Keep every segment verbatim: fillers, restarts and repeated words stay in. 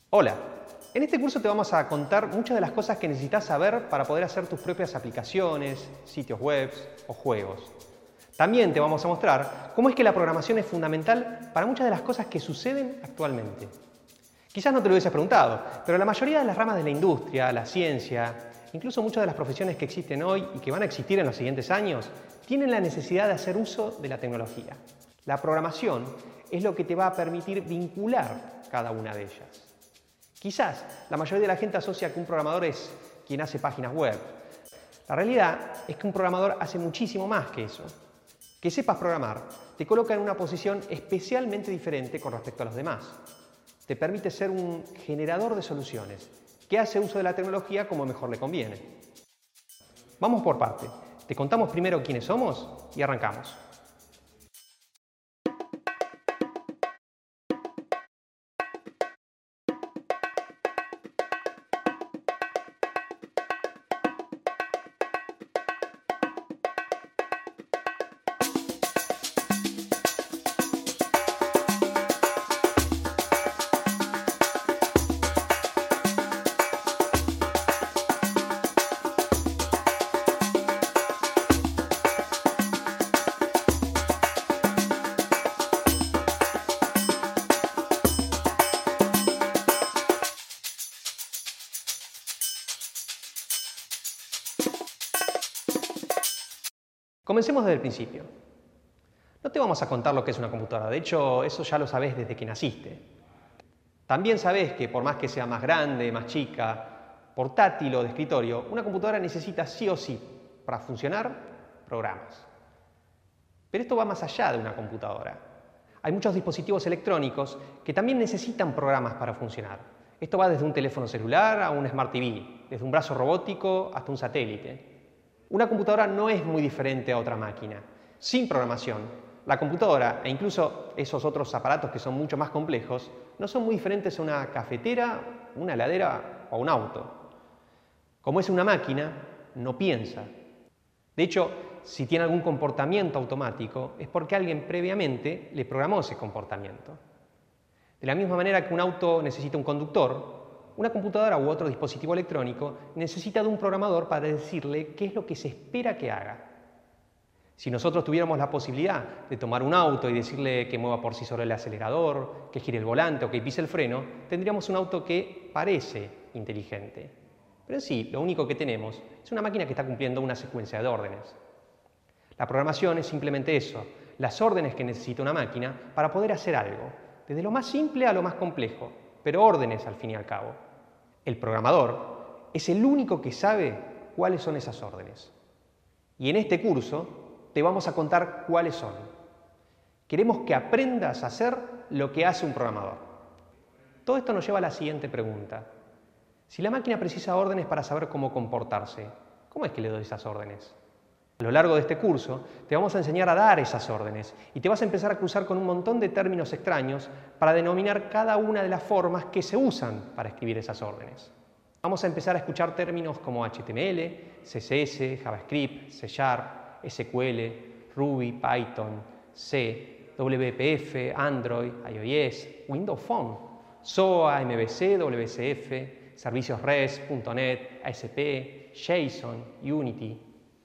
Hola, en este curso te vamos a contar muchas de las cosas que necesitas saber para poder hacer tus propias aplicaciones, sitios web o juegos. También te vamos a mostrar cómo es que la programación es fundamental para muchas de las cosas que suceden actualmente. Quizás no te lo hubieses preguntado, pero la mayoría de las ramas de la industria, la ciencia, incluso muchas de las profesiones que existen hoy y que van a existir en los siguientes años, tienen la necesidad de hacer uso de la tecnología. La programación es lo que te va a permitir vincular cada una de ellas. Quizás la mayoría de la gente asocia que un programador es quien hace páginas web. La realidad es que un programador hace muchísimo más que eso. Que sepas programar te coloca en una posición especialmente diferente con respecto a los demás. Te permite ser un generador de soluciones que hace uso de la tecnología como mejor le conviene. Vamos por parte. Te contamos primero quiénes somos y arrancamos. Comencemos desde el principio. No te vamos a contar lo que es una computadora, de hecho, eso ya lo sabés desde que naciste. También sabés que por más que sea más grande, más chica, portátil o de escritorio, una computadora necesita sí o sí, para funcionar, programas. Pero esto va más allá de una computadora. Hay muchos dispositivos electrónicos que también necesitan programas para funcionar. Esto va desde un teléfono celular a un Smart T V, desde un brazo robótico hasta un satélite. Una computadora no es muy diferente a otra máquina. Sin programación, la computadora e incluso esos otros aparatos que son mucho más complejos no son muy diferentes a una cafetera, una heladera o un auto. Como es una máquina, no piensa. De hecho, si tiene algún comportamiento automático es porque alguien previamente le programó ese comportamiento. De la misma manera que un auto necesita un conductor, una computadora u otro dispositivo electrónico necesita de un programador para decirle qué es lo que se espera que haga. Si nosotros tuviéramos la posibilidad de tomar un auto y decirle que mueva por sí solo el acelerador, que gire el volante o que pise el freno, tendríamos un auto que parece inteligente. Pero en sí, lo único que tenemos es una máquina que está cumpliendo una secuencia de órdenes. La programación es simplemente eso, las órdenes que necesita una máquina para poder hacer algo, desde lo más simple a lo más complejo, pero órdenes al fin y al cabo. El programador es el único que sabe cuáles son esas órdenes. Y en este curso te vamos a contar cuáles son. Queremos que aprendas a hacer lo que hace un programador. Todo esto nos lleva a la siguiente pregunta. Si la máquina precisa órdenes para saber cómo comportarse, ¿cómo es que le doy esas órdenes? A lo largo de este curso te vamos a enseñar a dar esas órdenes y te vas a empezar a cruzar con un montón de términos extraños para denominar cada una de las formas que se usan para escribir esas órdenes. Vamos a empezar a escuchar términos como H T M L, C S S, JavaScript, C Sharp, S Q L, Ruby, Python, C, W P F, Android, iOS, Windows Phone, S O A, M V C, W C F, servicios REST, punto net, A S P, JSON, Unity.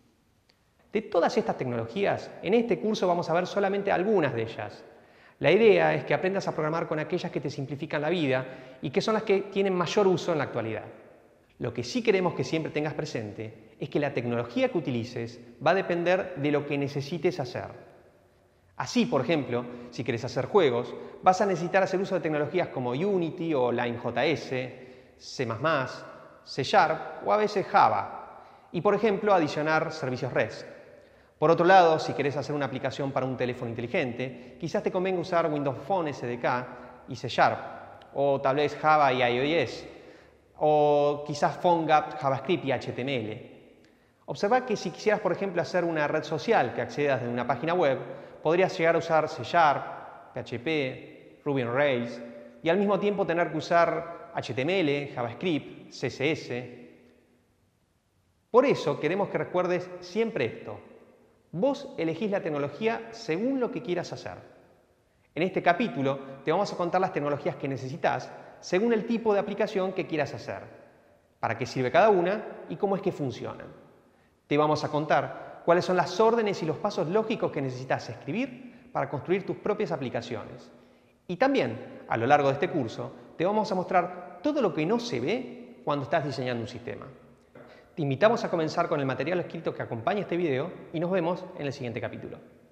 De todas estas tecnologías, en este curso vamos a ver solamente algunas de ellas. La idea es que aprendas a programar con aquellas que te simplifican la vida y que son las que tienen mayor uso en la actualidad. Lo que sí queremos que siempre tengas presente es que la tecnología que utilices va a depender de lo que necesites hacer. Así, por ejemplo, si quieres hacer juegos, vas a necesitar hacer uso de tecnologías como Unity o LineJS, C más más, C Sharp o a veces Java. Y, por ejemplo, adicionar servicios REST. Por otro lado, si querés hacer una aplicación para un teléfono inteligente, quizás te convenga usar Windows Phone S D K y C Sharp, o tal vez Java y iOS, o quizás PhoneGap, JavaScript y H T M L. Observa que si quisieras, por ejemplo, hacer una red social que accedas desde una página web, podrías llegar a usar C Sharp, P H P, Ruby on Rails, y al mismo tiempo tener que usar H T M L, JavaScript, C S S. Por eso queremos que recuerdes siempre esto. Vos elegís la tecnología según lo que quieras hacer. En este capítulo te vamos a contar las tecnologías que necesitas según el tipo de aplicación que quieras hacer, para qué sirve cada una y cómo es que funcionan. Te vamos a contar cuáles son las órdenes y los pasos lógicos que necesitas escribir para construir tus propias aplicaciones. Y también, a lo largo de este curso, te vamos a mostrar todo lo que no se ve cuando estás diseñando un sistema. Te invitamos a comenzar con el material escrito que acompaña este video y nos vemos en el siguiente capítulo.